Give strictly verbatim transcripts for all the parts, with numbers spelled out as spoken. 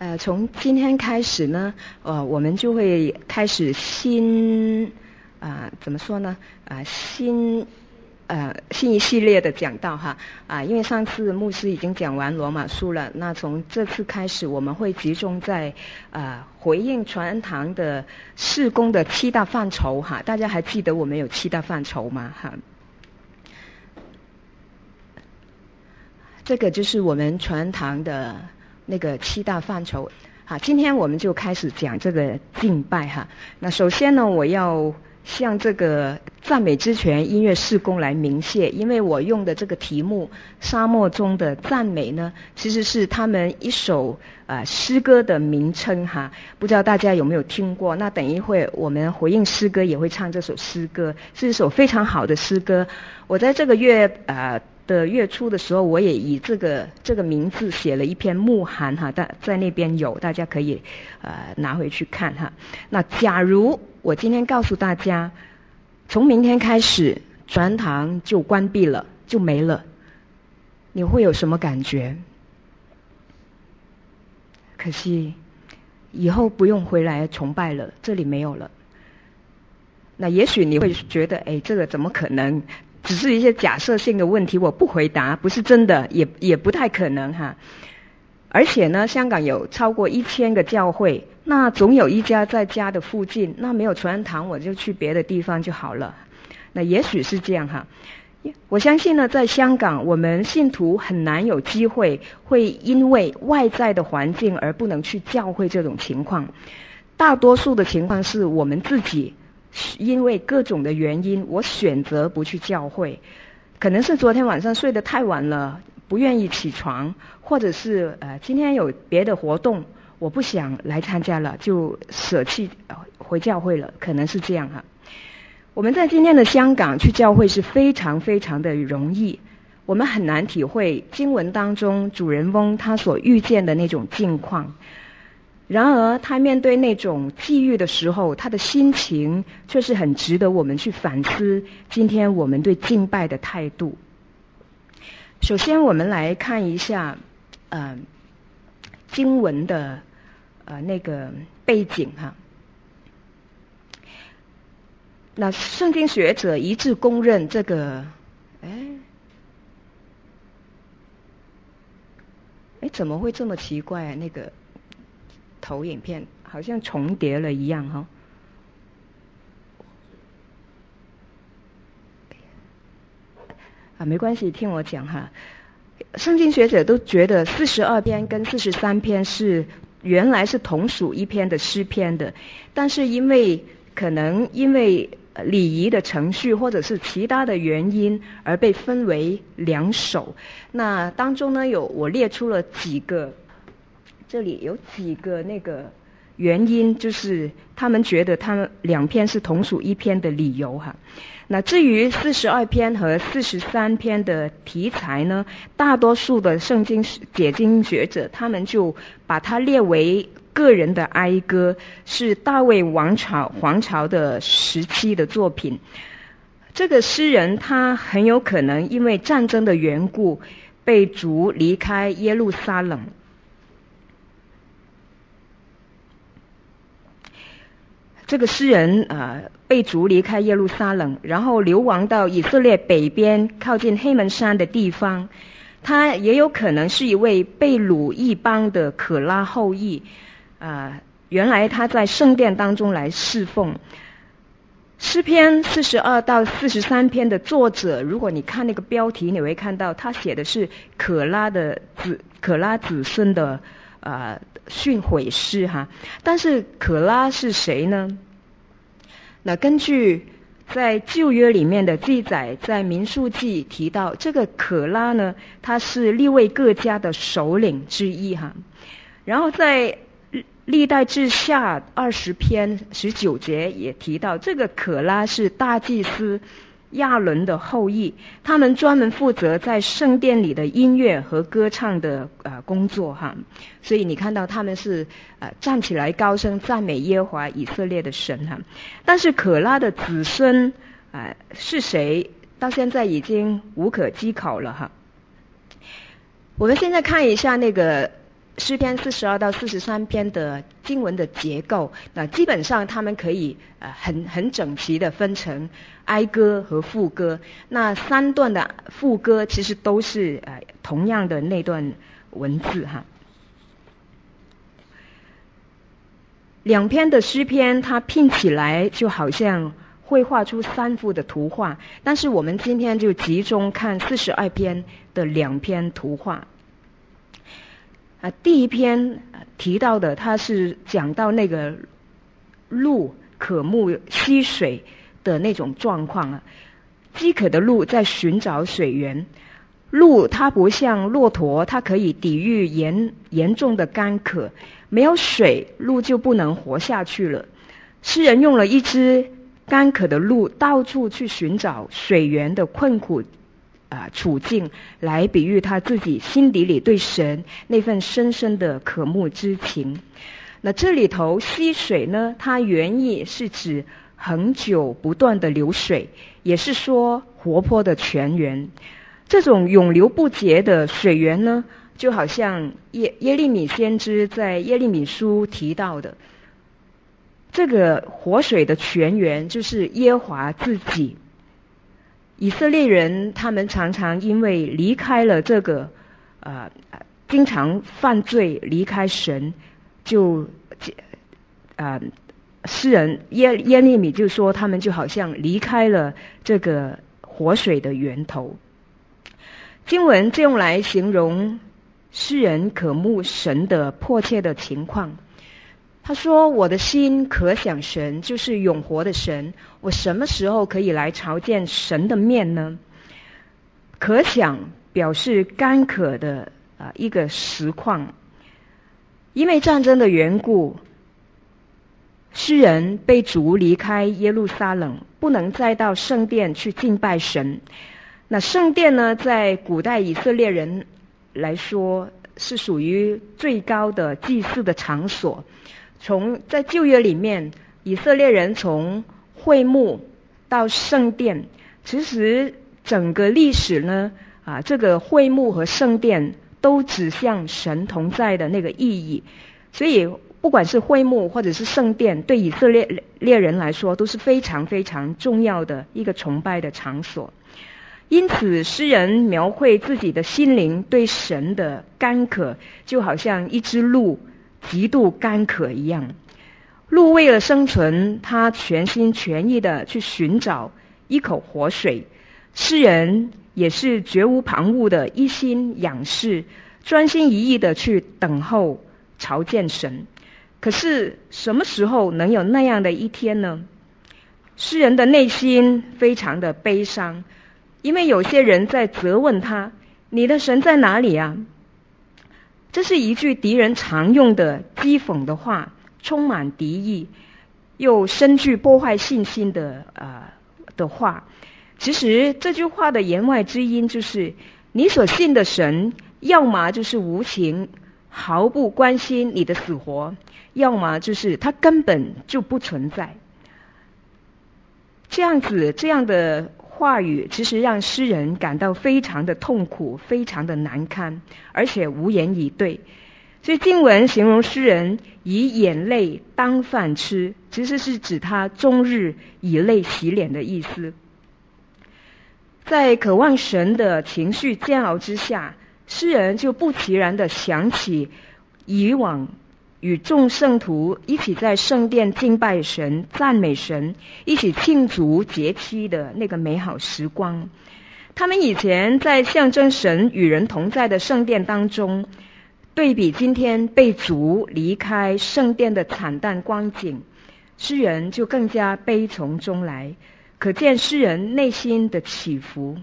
呃，从今天开始呢，呃，我们就会开始新啊、呃，怎么说呢？啊、呃，新呃新一系列的讲道哈啊、呃，因为上次牧师已经讲完罗马书了，那从这次开始，我们会集中在啊、呃、回应传恩堂的事工的七大范畴哈。大家还记得我们有七大范畴吗？哈。这个就是我们传恩堂的那个七大范畴。好，今天我们就开始讲这个敬拜哈。那首先呢，我要向这个赞美之泉音乐事工来鸣谢，因为我用的这个题目沙漠中的赞美呢，其实是他们一首呃诗歌的名称哈。不知道大家有没有听过？那等一会我们回应诗歌也会唱这首诗歌，是一首非常好的诗歌。我在这个月呃的月初的时候，我也以这个这个名字写了一篇牧函哈，在在那边有，大家可以呃拿回去看哈。那假如我今天告诉大家，从明天开始传恩堂就关闭了，就没了，你会有什么感觉？可惜以后不用回来崇拜了，这里没有了。那也许你会觉得，哎，这个怎么可能？只是一些假设性的问题，我不回答，不是真的，也也不太可能哈。而且呢，香港有超过一千个教会，那总有一家在家的附近，那没有传恩堂，我就去别的地方就好了。那也许是这样哈。我相信呢，在香港，我们信徒很难有机会会因为外在的环境而不能去教会这种情况。大多数的情况是我们自己因为各种的原因，我选择不去教会，可能是昨天晚上睡得太晚了，不愿意起床，或者是呃今天有别的活动，我不想来参加了，就舍弃、呃、回教会了，可能是这样哈。我们在今天的香港去教会是非常非常的容易，我们很难体会经文当中主人翁他所遇见的那种境况。然而他面对那种际遇的时候，他的心情却是很值得我们去反思今天我们对敬拜的态度。首先我们来看一下呃经文的呃那个背景哈。那圣经学者一致公认这个哎哎怎么会这么奇怪啊？那个投影片好像重叠了一样哈。啊，没关系，听我讲哈。圣经学者都觉得四十二篇跟四十三篇是原来是同属一篇的诗篇的，但是因为可能因为礼仪的程序或者是其他的原因而被分为两首。那当中呢，有我列出了几个，这里有几个那个原因，就是他们觉得他们两篇是同属一篇的理由哈。那至于四十二篇和四十三篇的题材呢，大多数的圣经解经学者他们就把它列为个人的哀歌，是大卫王朝皇朝的时期的作品。这个诗人他很有可能因为战争的缘故被逐离开耶路撒冷。这个诗人呃被逐离开耶路撒冷，然后流亡到以色列北边靠近黑门山的地方。他也有可能是一位被掳异邦的可拉后裔，呃原来他在圣殿当中来侍奉。诗篇四十二到四十三篇的作者，如果你看那个标题，你会看到他写的是可拉的子可拉子孙的呃训诲诗哈。但是可拉是谁呢？那根据在旧约里面的记载，在民数记提到这个可拉呢，他是利未各家的首领之一哈。然后在历代志下二十篇十九节也提到，这个可拉是大祭司亚伦的后裔，他们专门负责在圣殿里的音乐和歌唱的呃工作哈。所以你看到他们是呃站起来高声赞美耶和华以色列的神哈。但是可拉的子孙呃是谁，到现在已经无可稽考了哈。我们现在看一下那个诗篇四十二到四十三篇的经文的结构，那基本上他们可以呃很很整齐的分成哀歌和副歌。那三段的副歌其实都是呃同样的那段文字哈。两篇的诗篇它拼起来就好像绘画出三幅的图画，但是我们今天就集中看四十二篇的两篇图画。啊，第一篇提到的，它是讲到那个鹿渴慕溪水的那种状况啊。饥渴的鹿在寻找水源，鹿它不像骆驼，它可以抵御严严重的干渴，没有水，鹿就不能活下去了。诗人用了一只干渴的鹿到处去寻找水源的困苦啊、呃、处境，来比喻他自己心底里对神那份深深的渴慕之情。那这里头溪水呢，它原意是指恒久不断的流水，也是说活泼的泉源。这种永流不竭的水源呢，就好像耶耶利米先知在耶利米书提到的，这个活水的泉源就是耶和华自己。以色列人他们常常因为离开了这个呃经常犯罪离开神，就呃诗人耶耶利米就说他们就好像离开了这个活水的源头。经文就用来形容诗人渴慕神的迫切的情况。他说，我的心可想神，就是永活的神，我什么时候可以来朝见神的面呢？可想表示干渴的、呃、一个实况。因为战争的缘故，诗人被逐离开耶路撒冷，不能再到圣殿去敬拜神。那圣殿呢，在古代以色列人来说是属于最高的祭祀的场所。从在旧约里面，以色列人从会幕到圣殿，其实整个历史呢，啊，这个会幕和圣殿都指向神同在的那个意义。所以不管是会幕或者是圣殿，对以色列列人来说都是非常非常重要的一个崇拜的场所。因此诗人描绘自己的心灵对神的干渴，就好像一只鹿极度干渴一样。鹿为了生存，它全心全意的去寻找一口活水。诗人也是绝无旁骛的一心仰视，专心一意的去等候朝见神。可是什么时候能有那样的一天呢？诗人的内心非常的悲伤，因为有些人在责问他，你的神在哪里啊？这是一句敌人常用的讥讽的话，充满敌意，又深具破坏信心的呃的话。其实这句话的言外之音就是，你所信的神，要么就是无情，毫不关心你的死活，要么就是他根本就不存在。这样子这样的话语其实让诗人感到非常的痛苦，非常的难堪，而且无言以对。所以经文形容诗人以眼泪当饭吃，其实是指他终日以泪洗脸的意思。在渴望神的情绪煎熬之下，诗人就不其然地想起以往与众圣徒一起在圣殿敬拜神、赞美神，一起庆祝节期的那个美好时光。他们以前在象征神与人同在的圣殿当中，对比今天被逐离开圣殿的惨淡光景，诗人就更加悲从中来，可见诗人内心的起伏。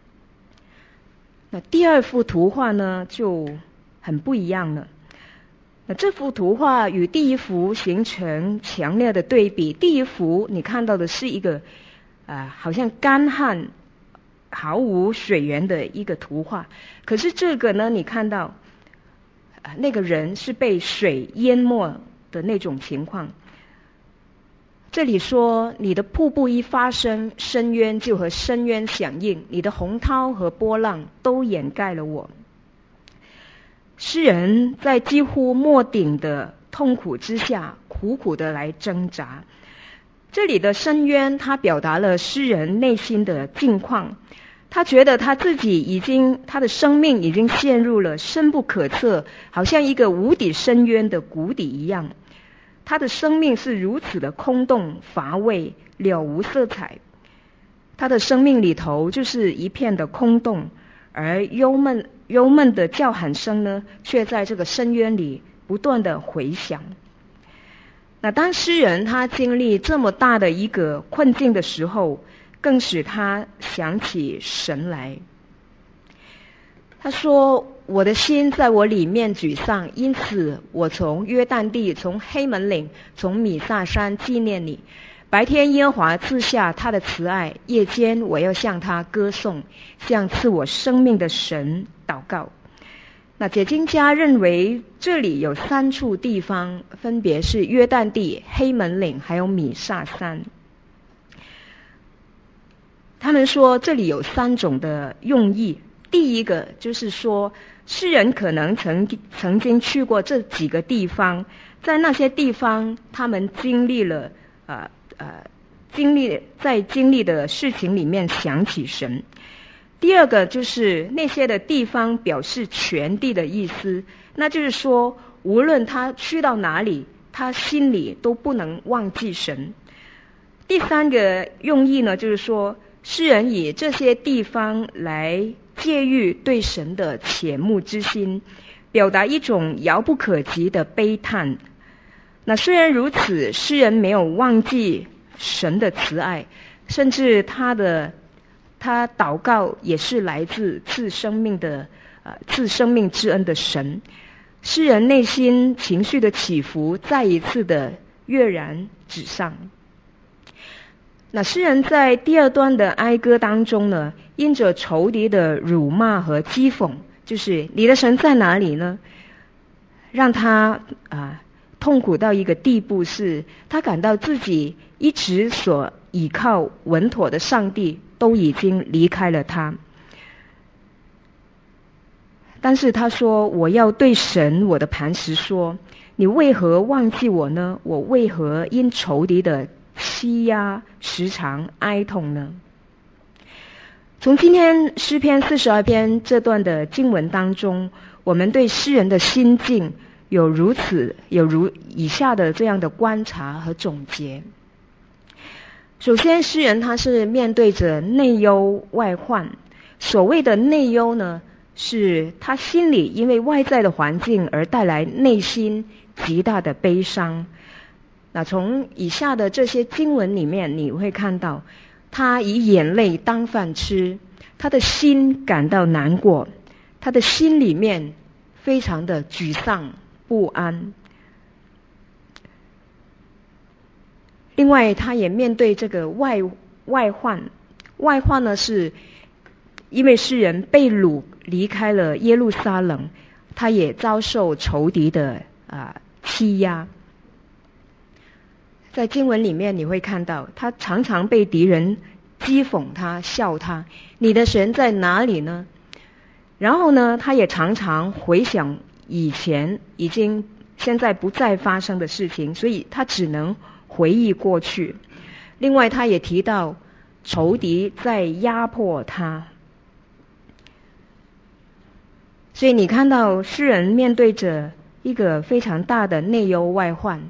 那第二幅图画呢，就很不一样了。那这幅图画与第一幅形成强烈的对比。第一幅你看到的是一个呃，好像干旱毫无水源的一个图画，可是这个呢，你看到、呃、那个人是被水淹没的那种情况。这里说，你的瀑布一发生，深渊就和深渊响应，你的洪涛和波浪都掩盖了我。 诗人在几乎没顶的痛苦之下，苦苦的来挣扎。这里的深渊，他表达了诗人内心的境况。他觉得他自己已经，他的生命已经陷入了深不可测，好像一个无底深渊的谷底一样。他的生命是如此的空洞、乏味、了无色彩。他的生命里头就是一片的空洞，而忧闷、忧闷的叫喊声呢，却在这个深渊里不断的回响。那当诗人他经历这么大的一个困境的时候，更使他想起神来。他说，我的心在我里面沮丧，因此我从约旦地，从黑门岭，从米萨山纪念你。白天耶和华赐下他的慈爱，夜间我要向他歌颂，向赐我生命的神祷告。那解经家认为这里有三处地方，分别是约旦地、黑门岭还有米萨山。他们说这里有三种的用意。第一个就是说，诗人可能曾曾经去过这几个地方，在那些地方他们经历了呃呃经历在经历的事情里面想起神。第二个就是那些的地方表示全地的意思，那就是说无论他去到哪里，他心里都不能忘记神。第三个用意呢，就是说诗人以这些地方来借喻对神的切慕之心，表达一种遥不可及的悲叹。那虽然如此，诗人没有忘记神的慈爱，甚至他的他祷告也是来自赐生命的呃赐生命之恩的神。诗人内心情绪的起伏再一次的跃然纸上。那诗人在第二段的哀歌当中呢，因着仇敌的辱骂和讥讽，就是你的神在哪里呢，让他啊痛苦到一个地步，是他感到自己一直所倚靠稳妥的上帝都已经离开了他。但是他说，我要对神我的磐石说，你为何忘记我呢？我为何因仇敌的欺压时常哀痛呢？从今天诗篇四十二篇这段的经文当中，我们对诗人的心境有如此有如以下的这样的观察和总结。首先，诗人他是面对着内忧外患。所谓的内忧呢，是他心里因为外在的环境而带来内心极大的悲伤。那从以下的这些经文里面，你会看到他以眼泪当饭吃，他的心感到难过，他的心里面非常的沮丧不安。另外，他也面对这个外外患。外患呢，是因为诗人被掳离开了耶路撒冷，他也遭受仇敌的啊、呃、欺压。在经文里面你会看到，他常常被敌人讥讽他、笑他，你的神在哪里呢？然后呢，他也常常回想以前已经现在不再发生的事情，所以他只能回忆过去。另外，他也提到仇敌在压迫他。所以你看到诗人面对着一个非常大的内忧外患，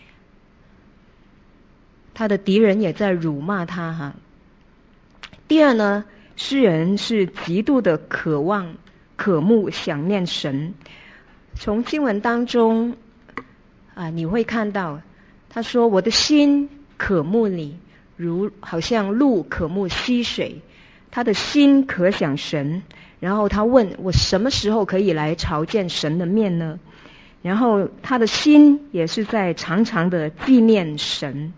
他的敌人也在辱骂他哈。第二呢，诗人是极度的渴望、渴慕、想念神。从经文当中啊，你会看到他说，我的心渴慕你，如好像鹿渴慕溪水。他的心可想神，然后他问我什么时候可以来朝见神的面呢？然后他的心也是在常常的纪念神，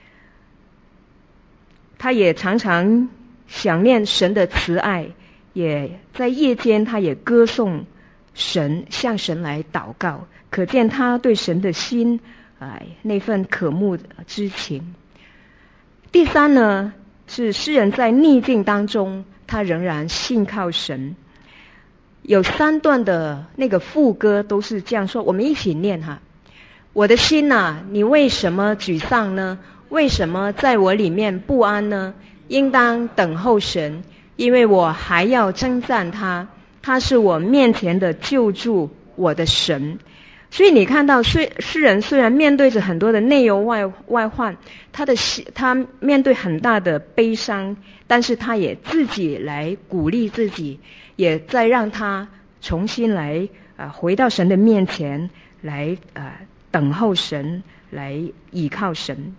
他也常常想念神的慈爱，也在夜间他也歌颂神，向神来祷告，可见他对神的心哎那份渴慕之情。第三呢，是诗人在逆境当中他仍然信靠神。 有三段的那个副歌都是这样说，我们一起念哈。我的心啊，你为什么沮丧呢？为什么在我里面不安呢？应当等候神，因为我还要称赞他，他是我面前的救助，我的神。所以你看到诗诗人虽然面对着很多的内忧外外患，他的他面对很大的悲伤，但是他也自己来鼓励自己，也再让他重新来啊、呃、回到神的面前来啊、呃、等候神，来倚靠神。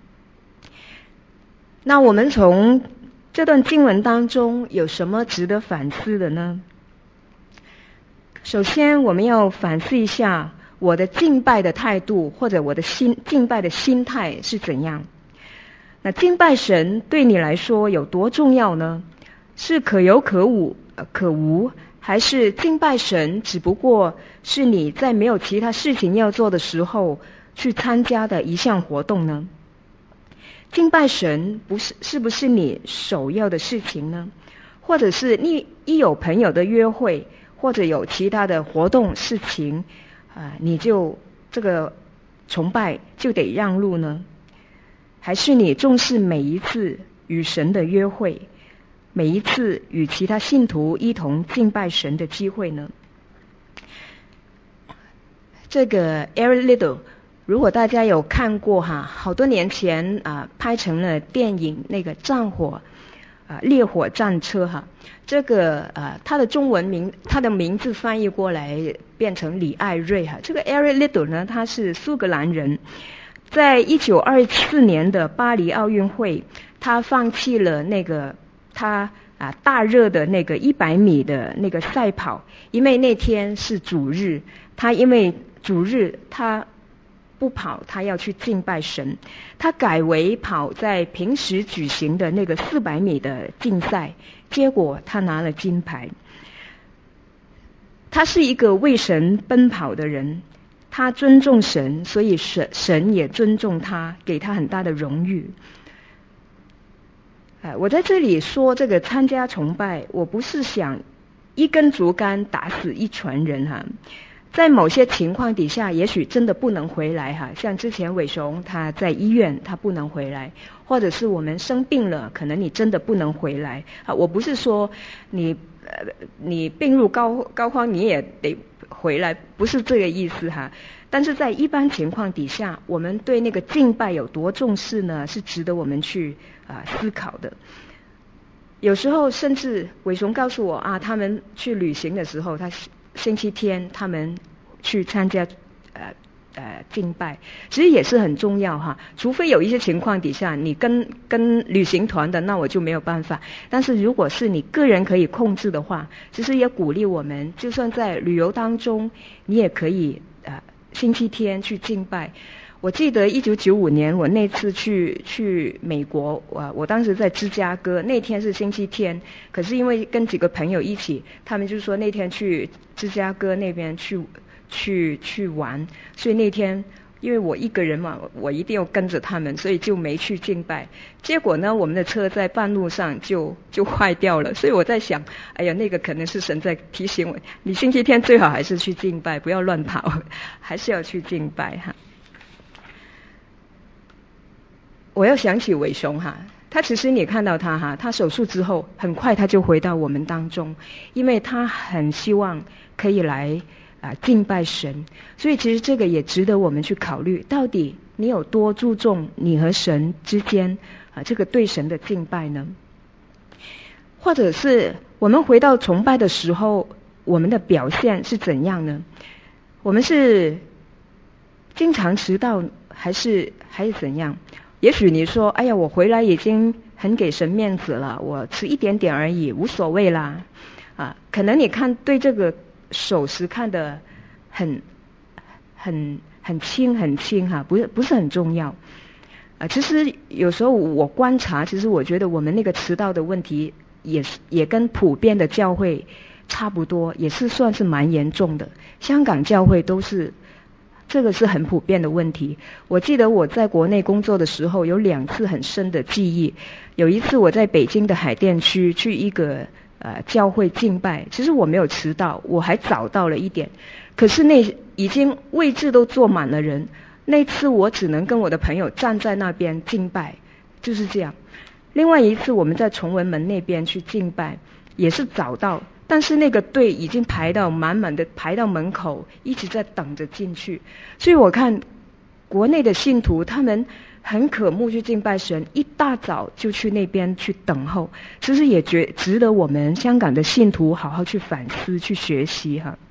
那我们从这段经文当中有什么值得反思的呢？首先我们要反思一下我的敬拜的态度，或者我的心敬拜的心态是怎样。那敬拜神对你来说有多重要呢？是可有可无、呃、可无，还是敬拜神只不过是你在没有其他事情要做的时候去参加的一项活动呢？敬拜神不是是不是你首要的事情呢？或者是你一有朋友的约会，或者有其他的活动事情啊、呃，你就这个崇拜就得让路呢？还是你重视每一次与神的约会，每一次与其他信徒一同敬拜神的机会呢？这个 Eric Liddell， 如果大家有看过哈，好多年前啊、呃、拍成了电影那个战火啊、呃、烈火战车哈，这个呃他的中文名他的名字翻译过来变成李艾瑞哈。这个 Eric Liddell 呢，他是苏格兰人，在一九二四年的巴黎奥运会，他放弃了那个他啊大热的那个一百米的那个赛跑，因为那天是主日，他因为主日他不跑，他要去敬拜神，他改为跑在平时举行的那个四百米的竞赛，结果他拿了金牌。他是一个为神奔跑的人，他尊重神，所以神神也尊重他，给他很大的荣誉。呃，我在这里说这个参加崇拜，我不是想一根竹竿打死一船人哈。在某些情况底下，也许真的不能回来哈，像之前伟雄他在医院他不能回来，或者是我们生病了，可能你真的不能回来啊。我不是说你呃你病入膏膏肓你也得回来，不是这个意思哈。但是在一般情况底下，我们对那个敬拜有多重视呢？是值得我们去啊、呃、思考的。有时候甚至伟雄告诉我啊，他们去旅行的时候，他星期天他们去参加呃呃敬拜，其实也是很重要哈。除非有一些情况底下，你跟跟旅行团的，那我就没有办法。但是如果是你个人可以控制的话，其实也鼓励我们，就算在旅游当中，你也可以呃星期天去敬拜。我记得一九九五年我那次去去美国，我我当时在芝加哥，那天是星期天，可是因为跟几个朋友一起，他们就说那天去芝加哥那边去去去玩，所以那天因为我一个人嘛，我一定要跟着他们，所以就没去敬拜。结果呢，我们的车在半路上就就坏掉了，所以我在想，哎呀，那个可能是神在提醒我，你星期天最好还是去敬拜，不要乱跑，还是要去敬拜哈。我要想起伟雄哈，他其实你看到他哈，他手术之后很快他就回到我们当中，因为他很希望可以来啊、呃、敬拜神，所以其实这个也值得我们去考虑，到底你有多注重你和神之间啊、呃、这个对神的敬拜呢？或者是我们回到崇拜的时候，我们的表现是怎样呢？我们是经常迟到，还是还是怎样？也许你说，哎呀，我回来已经很给神面子了，我迟一点点而已，无所谓啦。啊，可能你看对这个守时看得很很很轻很轻哈，不是不是很重要。啊，其实有时候我观察，其实我觉得我们那个迟到的问题也是也跟普遍的教会差不多，也是算是蛮严重的。香港教会都是。这个是很普遍的问题。我记得我在国内工作的时候，有两次很深的记忆。有一次我在北京的海淀区去一个呃教会敬拜，其实我没有迟到，我还早到了一点，可是那已经位置都坐满了人，那次我只能跟我的朋友站在那边敬拜，就是这样。另外一次我们在崇文门那边去敬拜，也是早到，但是那个队已经排到满满的，排到门口，一直在等着进去。所以我看国内的信徒他们很渴慕去敬拜神，一大早就去那边去等候，其实也觉值得我们香港的信徒好好去反思去学习哈。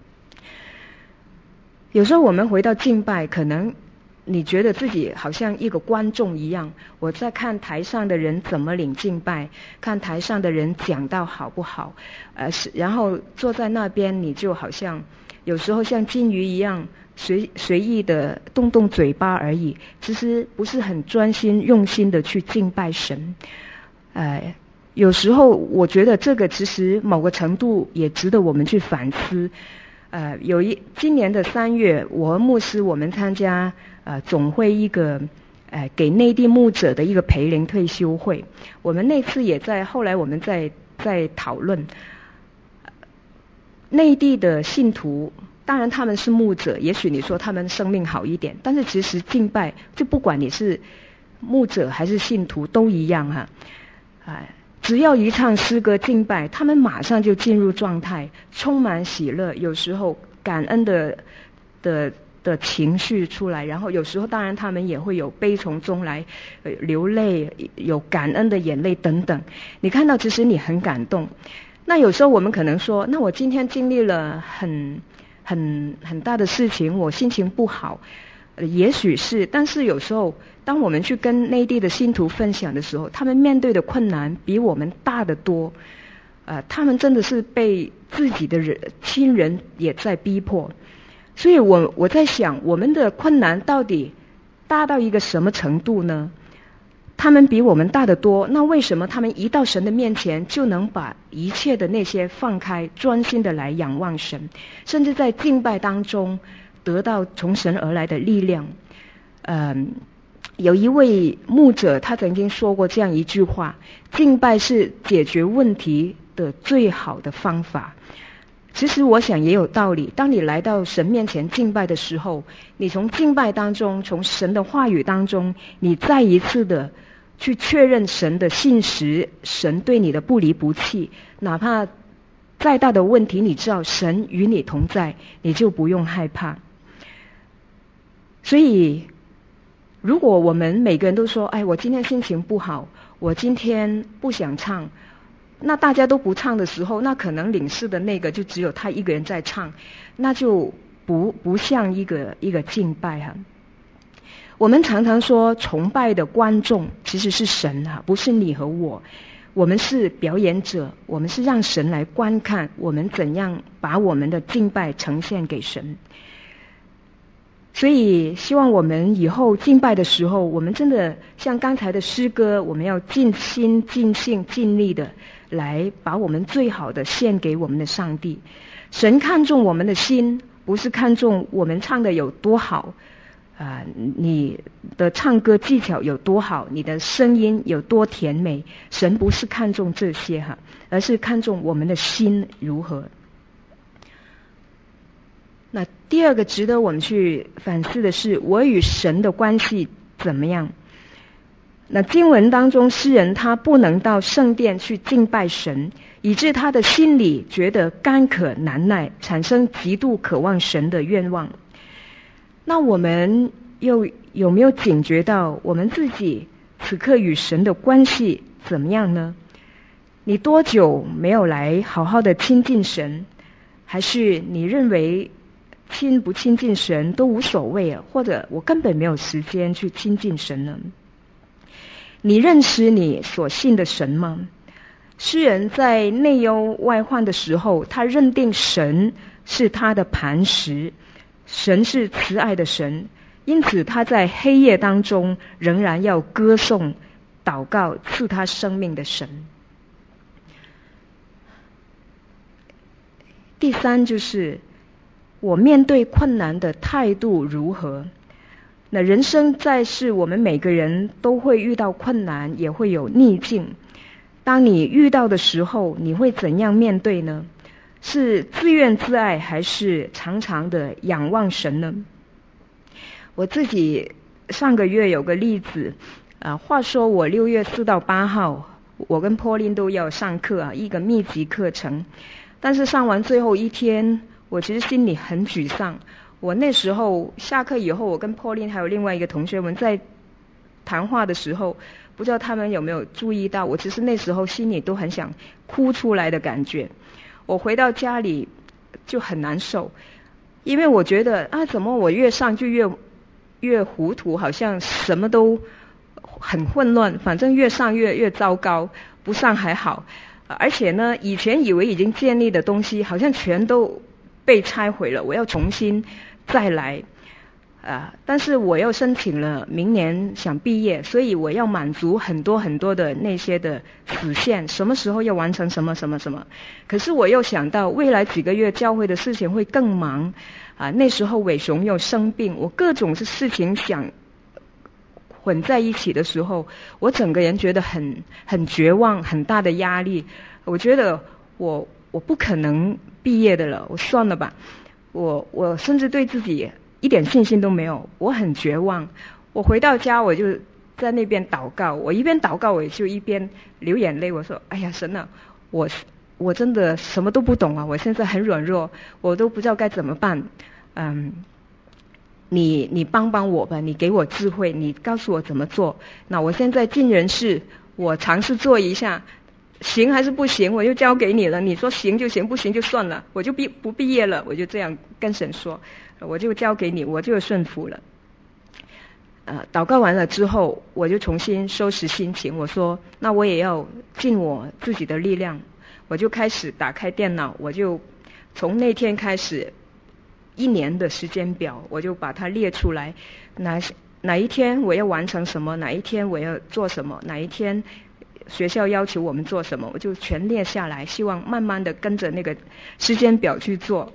有时候我们回到敬拜，可能你觉得自己好像一个观众一样，我在看台上的人怎么领敬拜，看台上的人讲道好不好，呃，然后坐在那边你就好像有时候像金鱼一样随随意的动动嘴巴而已，其实不是很专心用心的去敬拜神。呃，有时候我觉得这个其实某个程度也值得我们去反思。呃，有一今年的三月，我和牧师我们参加呃总会一个呃给内地牧者的一个培灵退休会，我们那次也在后来我们在在讨论，内地的信徒，当然他们是牧者，也许你说他们生命好一点，但是其实敬拜就不管你是牧者还是信徒都一样哈，哎。只要一唱诗歌敬拜，他们马上就进入状态，充满喜乐，有时候感恩的的的情绪出来，然后有时候当然他们也会有悲从中来，呃、流泪，有感恩的眼泪等等。你看到其实你很感动。那有时候我们可能说，那我今天经历了很很很大的事情，我心情不好。呃，也许是，但是有时候当我们去跟内地的信徒分享的时候，他们面对的困难比我们大得多，呃，他们真的是被自己的人亲人也在逼迫，所以我我在想，我们的困难到底大到一个什么程度呢？他们比我们大得多，那为什么他们一到神的面前就能把一切的那些放开，专心的来仰望神，甚至在敬拜当中得到从神而来的力量？嗯，有一位牧者他曾经说过这样一句话：敬拜是解决问题的最好的方法。其实我想也有道理，当你来到神面前敬拜的时候，你从敬拜当中，从神的话语当中，你再一次的去确认神的信实，神对你的不离不弃，哪怕再大的问题，你知道神与你同在，你就不用害怕。所以如果我们每个人都说，哎，我今天心情不好，我今天不想唱，那大家都不唱的时候，那可能领事的那个就只有他一个人在唱，那就不不像一个一个敬拜哈。我们常常说崇拜的观众其实是神啊，不是你和我，我们是表演者，我们是让神来观看我们怎样把我们的敬拜呈现给神。所以希望我们以后敬拜的时候，我们真的像刚才的诗歌，我们要尽心尽性尽力的来把我们最好的献给我们的上帝。神看重我们的心，不是看重我们唱的有多好啊、呃，你的唱歌技巧有多好，你的声音有多甜美，神不是看重这些哈，而是看重我们的心如何。那第二个值得我们去反思的是，我与神的关系怎么样？那经文当中，诗人他不能到圣殿去敬拜神，以致他的心里觉得干渴难耐，产生极度渴望神的愿望。那我们又有没有警觉到我们自己此刻与神的关系怎么样呢？你多久没有来好好的亲近神？还是你认为亲不亲近神都无所谓啊，或者我根本没有时间去亲近神呢？你认识你所信的神吗？诗人在内忧外患的时候，他认定神是他的磐石，神是慈爱的神，因此他在黑夜当中仍然要歌颂、祷告赐他生命的神。第三就是我面对困难的态度如何？那人生在世，我们每个人都会遇到困难，也会有逆境， 当你遇到的时候，你会怎样面对呢？是自怨自艾，还是常常的仰望神呢？我自己上个月有个例子，啊，话说我六月四到八号，我跟 Pauline 都要上课啊，一个密集课程。但是上完最后一天，我其实心里很沮丧。我那时候下课以后，我跟 Pauline 还有另外一个同学们在谈话的时候，不知道他们有没有注意到，我其实那时候心里都很想哭出来的感觉。我回到家里就很难受，因为我觉得啊，怎么我越上就越越糊涂，好像什么都很混乱，反正越上越越糟糕，不上还好。而且呢，以前以为已经建立的东西，好像全都被拆毁了，我要重新再来。啊、呃，但是我又申请了明年想毕业，所以我要满足很多很多的那些的死线，什么时候要完成什么什么什么。可是我又想到未来几个月教会的事情会更忙，啊、呃，那时候伟雄又生病，我各种是事情想混在一起的时候，我整个人觉得很很绝望，很大的压力。我觉得我我不可能毕业的了，我算了吧。我我甚至对自己一点信心都没有，我很绝望。我回到家我就在那边祷告，我一边祷告我就一边流眼泪。我说：“哎呀，神啊，我我真的什么都不懂啊！我现在很软弱，我都不知道该怎么办。嗯。”你你帮帮我吧，你给我智慧，你告诉我怎么做。那我现在尽人事，我尝试做一下，行还是不行，我就交给你了。你说行就行，不行就算了，我就毕不毕业了。我就这样跟神说，我就交给你，我就顺服了。呃，祷告完了之后，我就重新收拾心情。我说，那我也要尽我自己的力量。我就开始打开电脑，我就从那天开始。一年的时间表，我就把它列出来，哪哪一天我要完成什么，哪一天我要做什么，哪一天学校要求我们做什么，我就全列下来，希望慢慢的跟着那个时间表去做。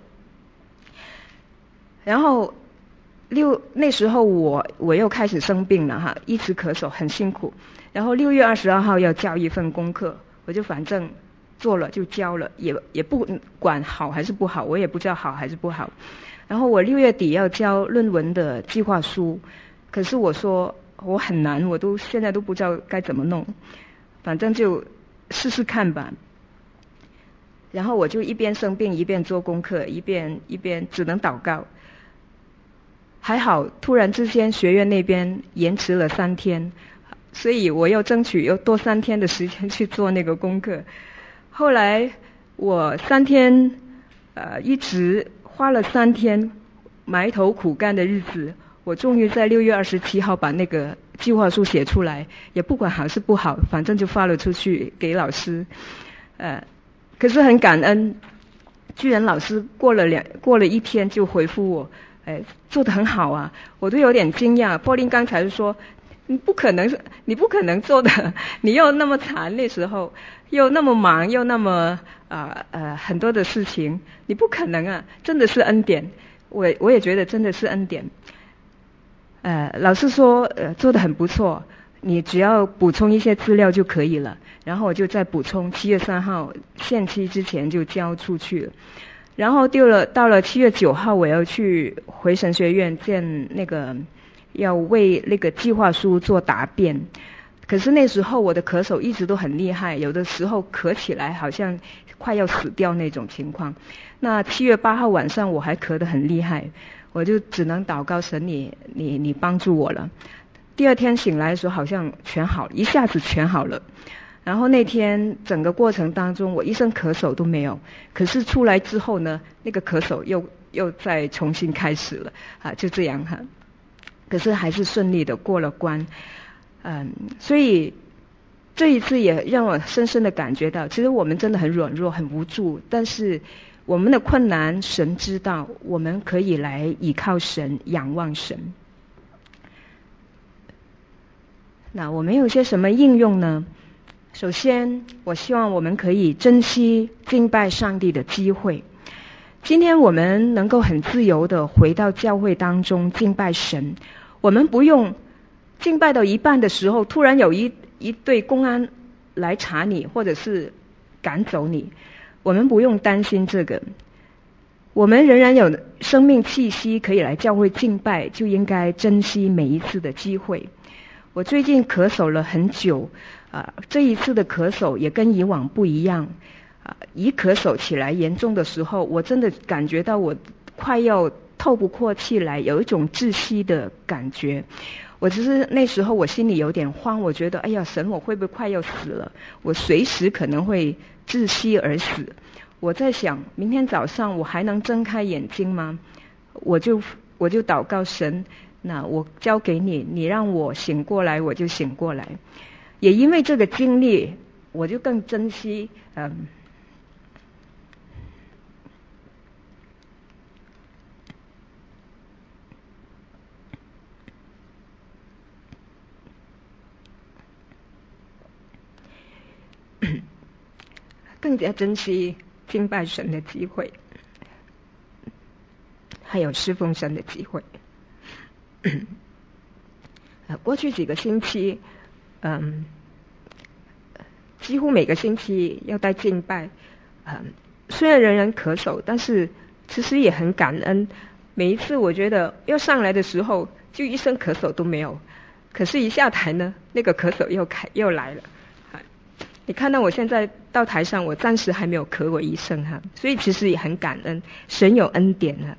然后六那时候我我又开始生病了哈，一直咳嗽，很辛苦。然后六月二十二号要交一份功课，我就反正做了就交了，也也不管好还是不好，我也不知道好还是不好。然后我六月底要交论文的计划书，可是我说我很难，我都现在都不知道该怎么弄，反正就试试看吧。然后我就一边生病一边做功课，一边一边只能祷告。还好突然之间学院那边延迟了三天，所以我要争取有多三天的时间去做那个功课。后来我三天呃一直花了三天埋头苦干的日子，我终于在六月二十七号把那个计划书写出来，也不管好是不好，反正就发了出去给老师。呃，可是很感恩，居然老师过了两过了一天就回复我，哎，做得很好啊，我都有点惊讶。Pauline刚才说，你不可能，你不可能做的，你又那么惨，那时候又那么忙，又那么啊 呃, 呃很多的事情，你不可能啊，真的是恩典。我我也觉得真的是恩典。呃，老师说呃做得很不错，你只要补充一些资料就可以了。然后我就再补充，七月三号限期之前就交出去了。然后丢了到了七月九号，我要去回神学院见那个要为那个计划书做答辩。可是那时候我的咳嗽一直都很厉害，有的时候咳起来好像快要死掉那种情况。那七月八号晚上我还咳得很厉害，我就只能祷告神，你你你帮助我了。第二天醒来的时候好像全好，一下子全好了。然后那天整个过程当中我一声咳嗽都没有，可是出来之后呢，那个咳嗽又又再重新开始了啊，就这样哈。可是还是顺利的过了关。嗯，所以这一次也让我深深的感觉到，其实我们真的很软弱很无助，但是我们的困难神知道，我们可以来倚靠神，仰望神。那我们有些什么应用呢？首先我希望我们可以珍惜敬拜上帝的机会。今天我们能够很自由的回到教会当中敬拜神，我们不用敬拜到一半的时候突然有一一队公安来查你，或者是赶走你。我们不用担心这个，我们仍然有生命气息可以来教会敬拜，就应该珍惜每一次的机会。我最近咳嗽了很久，啊、呃，这一次的咳嗽也跟以往不一样，啊、呃，一咳嗽起来严重的时候，我真的感觉到我快要透不过气来，有一种窒息的感觉。我只是那时候我心里有点慌，我觉得哎呀，神，我会不会快要死了？我随时可能会窒息而死。我在想，明天早上我还能睁开眼睛吗？我就我就祷告神，那我交给你，你让我醒过来，我就醒过来。也因为这个经历，我就更珍惜，嗯，更加珍惜敬拜神的机会，还有侍奉神的机会。过去几个星期，嗯，几乎每个星期要带敬拜，嗯，虽然人人咳嗽，但是其实也很感恩。每一次我觉得要上来的时候，就一声咳嗽都没有，可是一下台呢，那个咳嗽又开又来了。你看到我现在到台上，我暂时还没有咳过一声哈，所以其实也很感恩，神有恩典哈。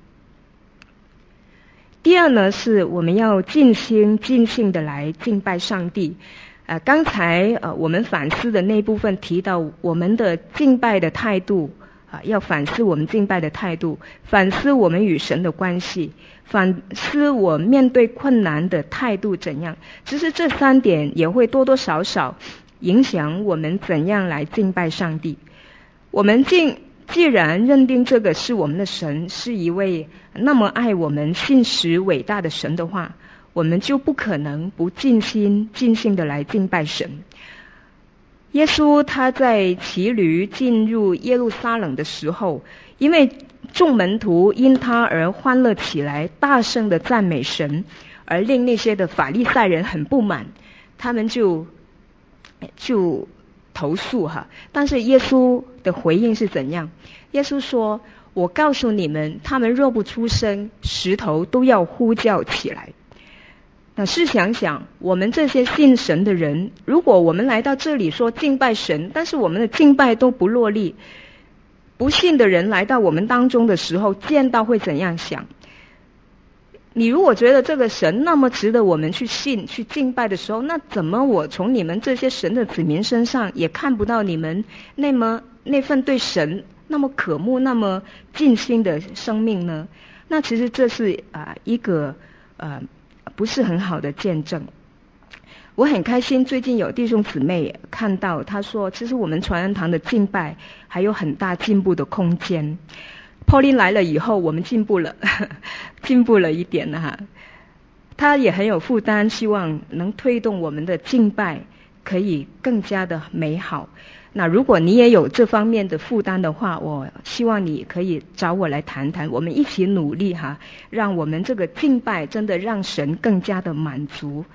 第二呢，是我们要尽心尽性的来敬拜上帝。呃，刚才呃我们反思的那部分提到，我们的敬拜的态度啊、呃，要反思我们敬拜的态度，反思我们与神的关系，反思我面对困难的态度怎样。其实这三点也会多多少少影响我们怎样来敬拜上帝。我们敬既然认定这个是我们的神，是一位那么爱我们、信实伟大的神的话，我们就不可能不尽心尽性的来敬拜神。耶稣他在骑驴进入耶路撒冷的时候，因为众门徒因他而欢乐起来，大声的赞美神，而令那些的法利赛人很不满，他们就就投诉哈。但是耶稣的回应是怎样？耶稣说，我告诉你们，他们若不出声，石头都要呼叫起来。那试想想，我们这些信神的人，如果我们来到这里说敬拜神，但是我们的敬拜都不落力，不信的人来到我们当中的时候，见到会怎样想？你如果觉得这个神那么值得我们去信、去敬拜的时候，那怎么我从你们这些神的子民身上也看不到你们那么那份对神那么渴慕、那么尽心的生命呢？那其实这是啊、呃、一个呃不是很好的见证。我很开心，最近有弟兄姊妹看到，他说，其实我们传恩堂的敬拜还有很大进步的空间。Pauline 来了以后，我们进步了，进步了一点了哈。他也很有负担，希望能推动我们的敬拜可以更加的美好。那如果你也有这方面的负担的话，我希望你可以找我来谈谈，我们一起努力哈，让我们这个敬拜真的让神更加的满足。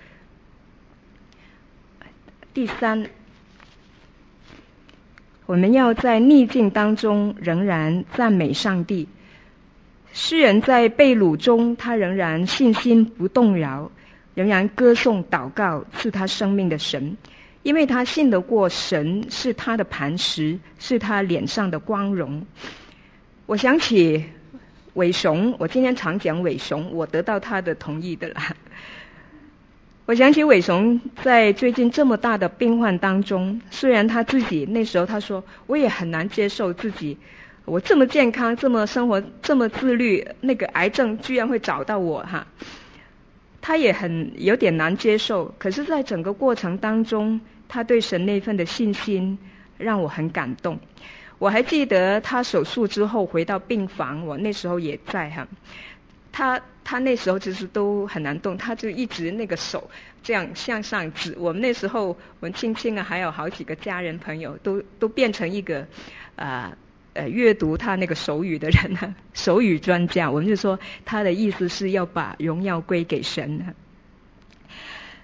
第三，我们要在逆境当中仍然赞美上帝。诗人在被掳中，他仍然信心不动摇，仍然歌颂祷告赐他生命的神，因为他信得过神是他的磐石，是他脸上的光荣。我想起伟雄，我今天常讲伟雄，我得到他的同意的啦。我想起伟雄在最近这么大的病患当中，虽然他自己那时候他说，我也很难接受自己，我这么健康，这么生活，这么自律，那个癌症居然会找到我哈，他也很有点难接受。可是在整个过程当中，他对神那份的信心让我很感动。我还记得他手术之后回到病房，我那时候也在哈。他他那时候其实都很难动，他就一直那个手这样向上指。我们那时候，我们青青啊，还有好几个家人朋友，都都变成一个呃呃阅读他那个手语的人啊，手语专家。我们就说他的意思是要把荣耀归给神啊。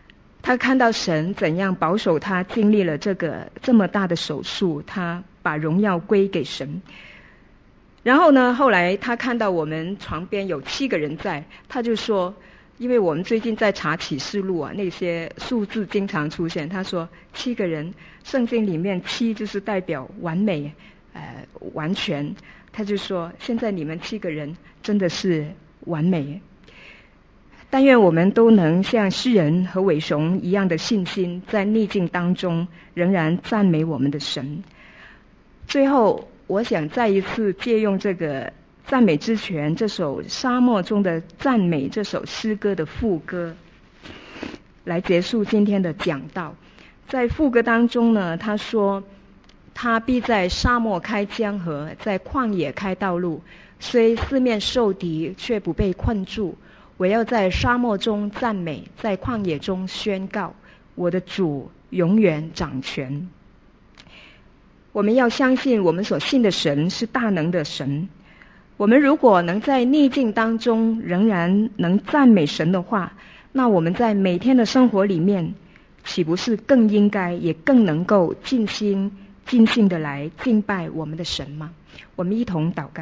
他看到神怎样保守他经历了这个这么大的手术，他把荣耀归给神。然后呢，后来他看到我们床边有七个人在，他就说，因为我们最近在查启示录啊，那些数字经常出现，他说七个人，圣经里面七就是代表完美，呃，完全。他就说，现在你们七个人真的是完美。但愿我们都能像诗人和伟雄一样的信心，在逆境当中仍然赞美我们的神。最后我想再一次借用这个赞美之泉这首沙漠中的赞美这首诗歌的副歌来结束今天的讲道。在副歌当中呢，他说，他必在沙漠开江河，在旷野开道路，虽四面受敌，却不被困住。我要在沙漠中赞美，在旷野中宣告，我的主永远掌权。我们要相信我们所信的神是大能的神。我们如果能在逆境当中仍然能赞美神的话，那我们在每天的生活里面岂不是更应该也更能够尽心尽性的来敬拜我们的神吗？我们一同祷告。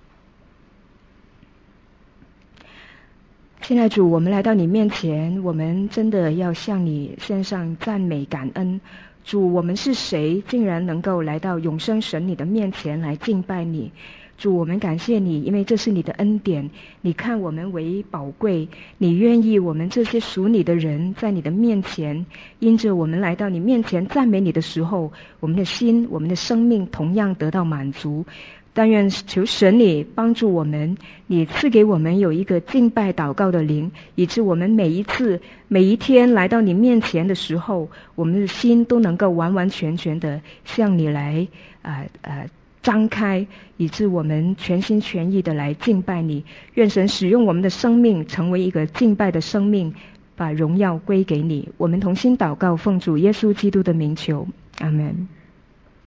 亲爱的主，我们来到你面前，我们真的要向你献上赞美感恩。主，我们是谁，竟然能够来到永生神你的面前来敬拜你？主，我们感谢你，因为这是你的恩典，你看我们为宝贵，你愿意我们这些属你的人在你的面前，因着我们来到你面前赞美你的时候，我们的心我们的生命同样得到满足。但愿求神你帮助我们，你赐给我们有一个敬拜祷告的灵，以致我们每一次每一天来到你面前的时候，我们的心都能够完完全全的向你来呃呃张开，以致我们全心全意的来敬拜你。愿神使用我们的生命成为一个敬拜的生命，把荣耀归给你。我们同心祷告，奉主耶稣基督的名求，阿们。